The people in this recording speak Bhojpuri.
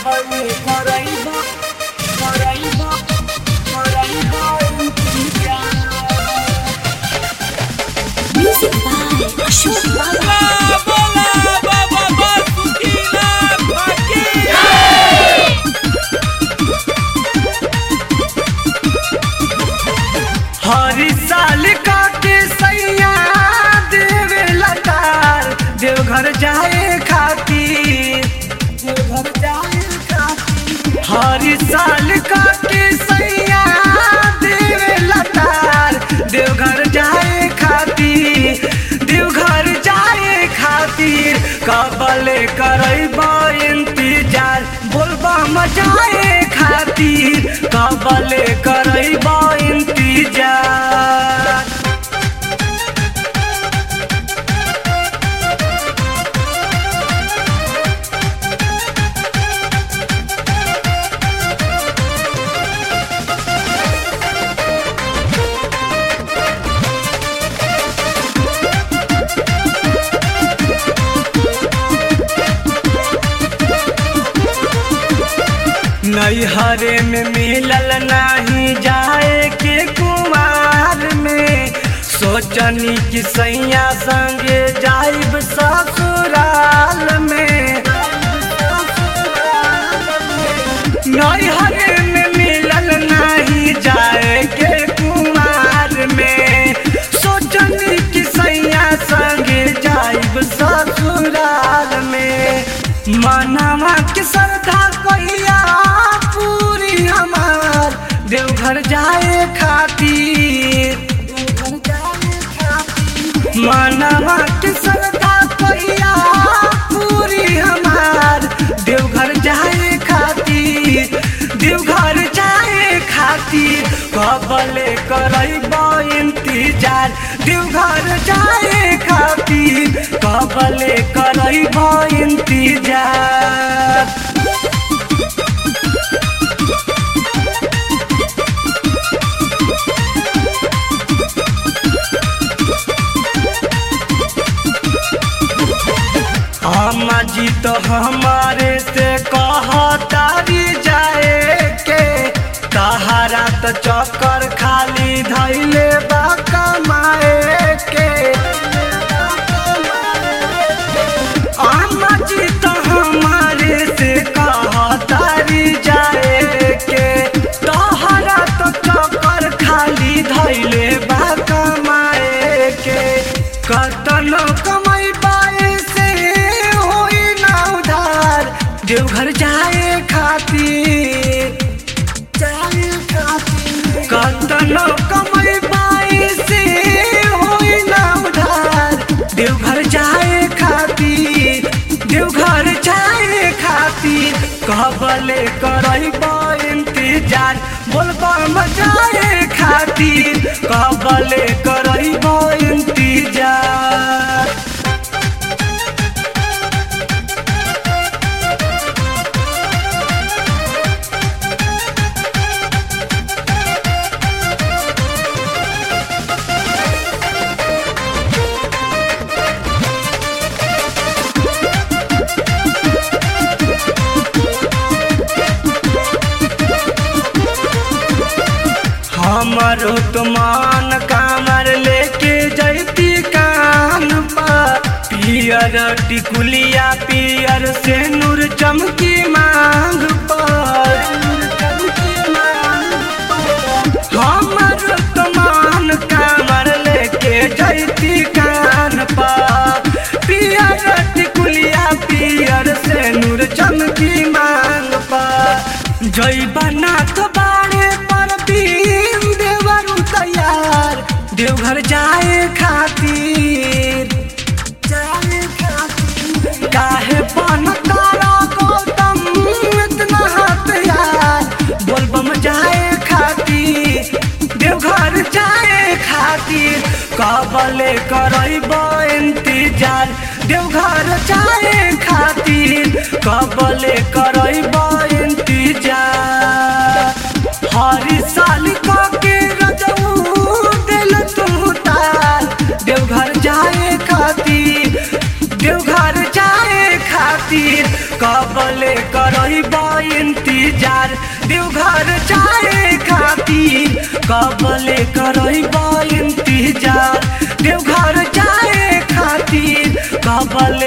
Music by Ashok Baba. हर साल काटे सैया देवे लतार देवघर जाए खातिर हर साल काटे सैया देवे लतार देवघर जाए खातिर कबले करैबा इंतजार बोलबा मचाए खातिर कबले करैबा इंतजार। नैहरे में मिलल नहीं जाए के कुमार में सोचनी कि सैया संगे जाइब ससुराल में। नैहरे में मिलल नहीं जाए के कुमार में सोचनी कि सैया संगे जाइब ससुराल में। मनवा के श्रद्धा कहिया पूरी हमार देवघर जाए खातिर मनवा के श्रद्धा कहिया पूरी हमार देवघर जाए खातिर कबले करैबा इंतजार देवघर जाए खातिर कबले करैबा इंतजार। अम्मा जी तो हमारे से कहतारी जाए के तहारा तो चक्कर खाली धैले बा कमाए के। अम्मा जी तो हमारे से कहतारी जाए के तहारा तो चक्कर खाली धैले बा कमाए के। कतनो कमाई देवघर जाए खातिर कतनो कमाई बाई से होई ना उधार देवघर जाए खातिर कबले करैबा इंतजार बोलबा मचाए खातिर कबले करैबा इंतजार। हमारो तुमान कामर लेके जैती कान पर पियर टिकुलिया पियर से नूर चमकी मांग पर। हमारो तुमान कामर लेके जैती कान पर पियर टिकुलिया पियर से नूर चमकी मांग पर। जैबा नाथ बाड़े पर देवघर जाए खातिर काहे बन तारा गौतम इतना हाथ यार बोलबम जाए खातिर देवघर जाए खातिर कबले करैबा इंतजार देवघर जाए खातिर कबले करैबा इंतजार। हर साल के देवघर जाए खातिर कबले करहिबा इंतजार देवघर जाए खातिर कबले करहिबा इंतजार देवघर जाए खातिर कबले